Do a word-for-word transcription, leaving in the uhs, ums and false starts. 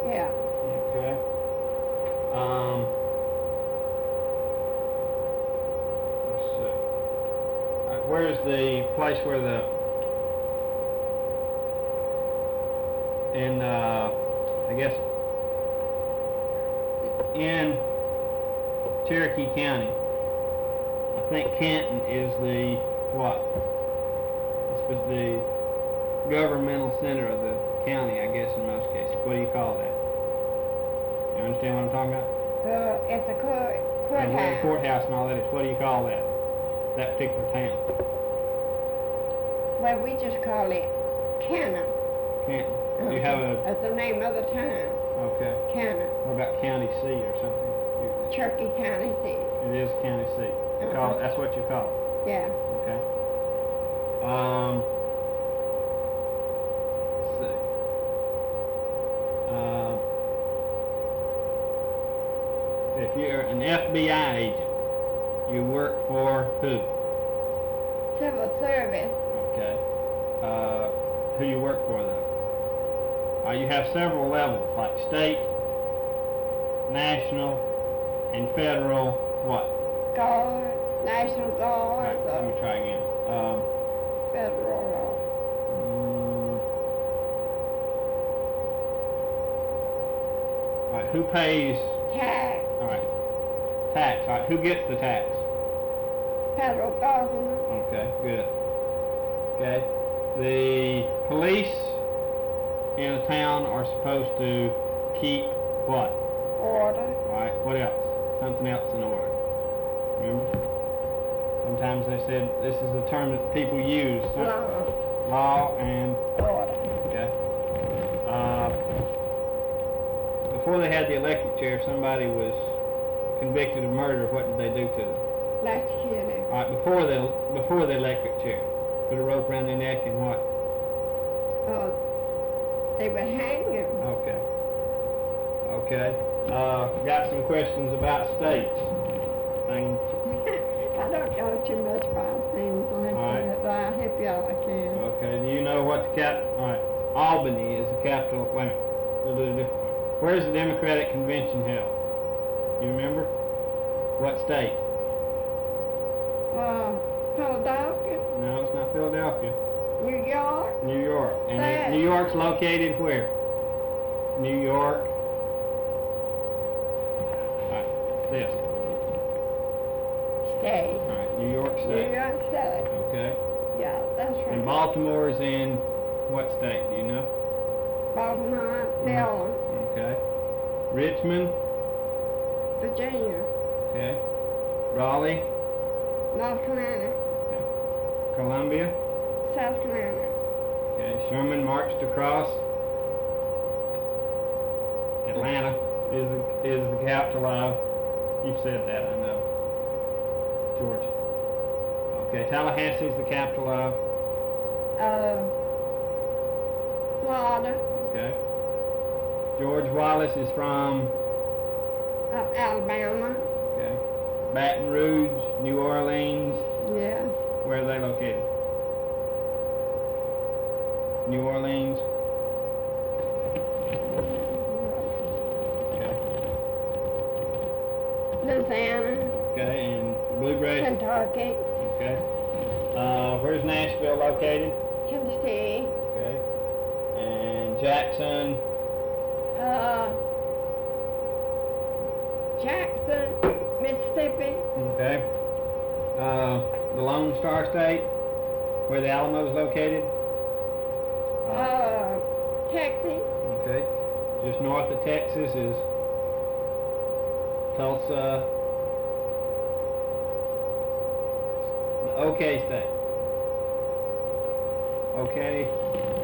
Yeah. Okay. Um, let's see. All right, where's the place where the in uh, I guess in Cherokee County? I think Canton is the what? This was the governmental center of the county, I guess, in most cases. What do you call that? You understand what I'm talking about? Uh, at the court, Uh, where the courthouse. courthouse and all that is. What do you call that? That particular town? Well, we just call it Cannon. Canton. Do you have a? That's the name of the town. Okay. Cannon. What about county seat or something? You- Cherokee County seat. It is county seat. You call it, that's what you call it. Yeah. Okay. Um. Let's see. Uh, if you're an F B I agent, you work for who? Civil service. Okay. Uh, who you work for though? Uh, you have several levels, like state, national, and federal. What? Guard. National All Guard. right, let me try again. Um, Federal law. mm, all right. Who pays? Tax. All right. Tax. All right. Who gets the tax? Federal government. Okay. Good. Okay. The police in a town are supposed to keep what? Order. All right. What else? Something else in order. Remember? Sometimes they said this is a term that people use. Some- Law. Law and Order. okay. Uh, before they had the electric chair, if somebody was convicted of murder, what did they do to them? Electrocuted. All right. Before the before the electric chair, put a rope around their neck and what? Oh, they would hang him. Okay. Okay. Uh, got some questions about states. Thing. I don't know too much about things like Alright. that, but I'll help you all I can. Okay. Do you know what the cap? All right. Albany is the capital. Wait a minute. We'll do it a different way. Where's the Democratic Convention held? You remember? What state? Uh, Philadelphia, No, it's not Philadelphia. New York, New York. And State. New York's located where? New York. All right. This. State. All right. New York New State. York State. Okay. Yeah, that's And right. Baltimore's in what state? Do you know? Baltimore, Maryland, Okay. Richmond. Virginia, Okay. Raleigh. North Carolina, Columbia. South Carolina, Okay. Sherman marched across Atlanta. Is the, is the capital of? You've said that, I know. Georgia. Okay. Tallahassee's the capital of. uh, Florida, Okay. George Wallace is from. uh, Alabama, Okay. Baton Rouge, New Orleans. yeah, Where are they located? New Orleans. Okay. Louisiana, Okay. And Bluegrass. Kentucky, Okay. Uh, where's Nashville located? Tennessee, Okay. And Jackson. uh, Jackson, Mississippi, Okay. Uh, the Lone Star State, where the Alamo is located. uh, Texas, Okay. Just north of Texas is Tulsa. The OK State. Okay.